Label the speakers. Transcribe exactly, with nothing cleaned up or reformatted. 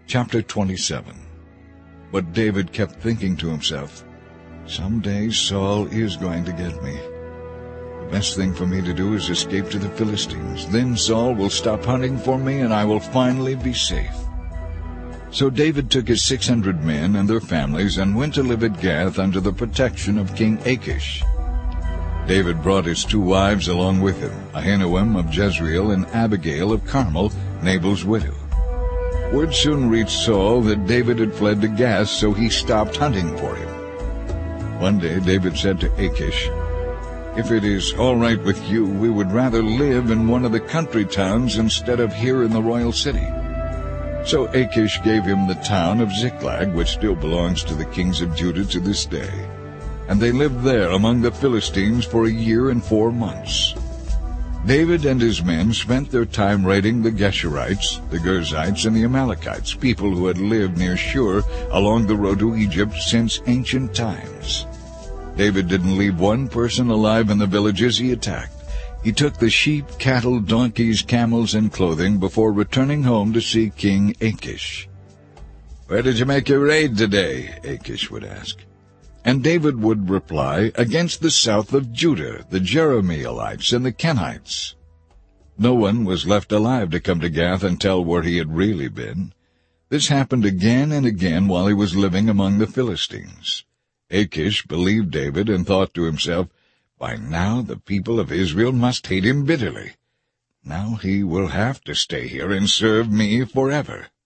Speaker 1: Chapter twenty-seven. But David kept thinking to himself, "Someday Saul is going to get me. The best thing for me to do is escape to the Philistines. Then Saul will stop hunting for me, and I will finally be safe." So David took his six hundred men and their families and went to live at Gath under the protection of King Achish. David brought his two wives along with him, Ahinoam of Jezreel and Abigail of Carmel, Nabal's widow. Word soon reached Saul that David had fled to Gath, so he stopped hunting for him. One day David said to Achish, "If it is all right with you, we would rather live in one of the country towns instead of here in the royal city." So Achish gave him the town of Ziklag, which still belongs to the kings of Judah to this day. And they lived there among the Philistines for a year and four months. David and his men spent their time raiding the Geshurites, the Girzites, and the Amalekites, people who had lived near Shur along the road to Egypt since ancient times. David didn't leave one person alive in the villages he attacked. He took the sheep, cattle, donkeys, camels, and clothing before returning home to see King Achish. "Where did you make your raid today?" Achish would ask. And David would reply, "Against the south of Judah, the Jerahmeelites and the Kenites." No one was left alive to come to Gath and tell where he had really been. This happened again and again while he was living among the Philistines. Achish believed David and thought to himself, "By now the people of Israel must hate him bitterly. Now he will have to stay here and serve me forever."